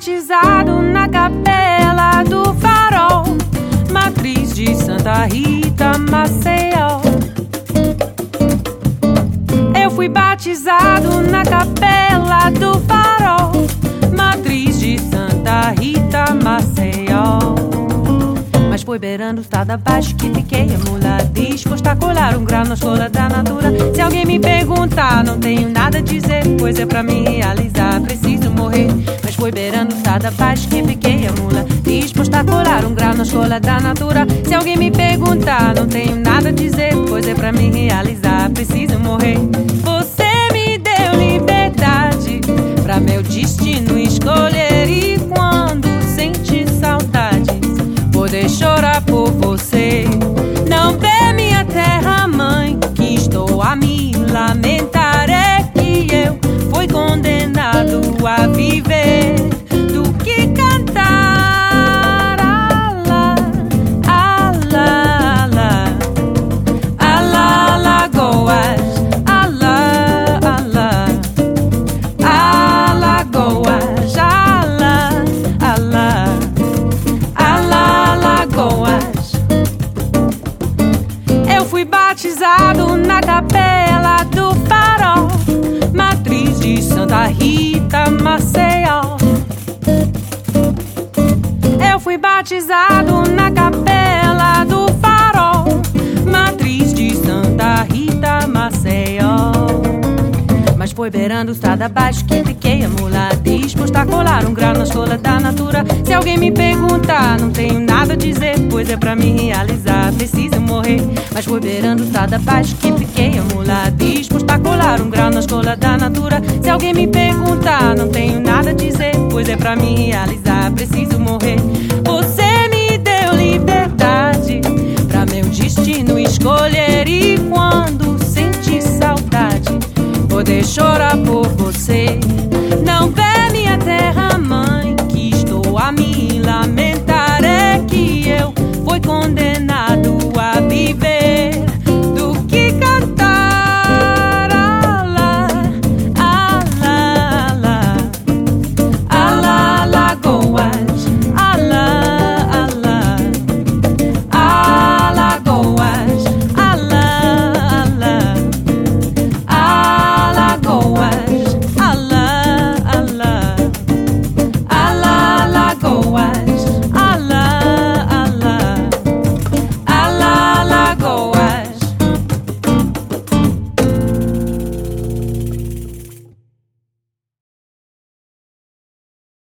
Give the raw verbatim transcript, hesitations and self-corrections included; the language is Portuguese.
batizado na capela do Farol, matriz de Santa Rita, Maceió. Eu fui batizado na capela do Farol, matriz de Santa Rita, Maceió. Mas foi beirando o estado abaixo que fiquei a mula, disposta a colar um grau na escola da natura. Se alguém me perguntar, não tenho nada a dizer, pois é pra me realizar, preciso morrer. Mas foi beirando o estado abaixo que fiquei a mula, disposta a colar um grau na escola da natura. Se alguém me perguntar, não tenho nada a dizer, pois é pra me realizar, preciso morrer. Você me deu liberdade pra meu destino escolher, e quando sentir saudades, poder chorar por você. Não vê minha terra mãe, que estou a me lamentar, é que eu fui condenado a viver do que cantar. Alá, alá, alá, alá, Alagoas, alá, alá, Alagoas, alá, alá, Alagoas. Eu fui batizado na capela do Farol, matriz de Santa Rita, Maceió. Eu fui batizado na capela do Farol, matriz de Santa Rita, Maceió. Mas foi beirando o estado abaixo que fiquei a mula, disposta a colar um grau na escola da natura. Se alguém me perguntar, não tenho nada a dizer, pois é pra me realizar, preciso morrer. Mas foi beirando o estado abaixo que fiquei a mula, disposta a colar um grau na escola da natura. Se alguém me perguntar, não tenho nada a dizer, pois é pra me realizar, preciso morrer. Você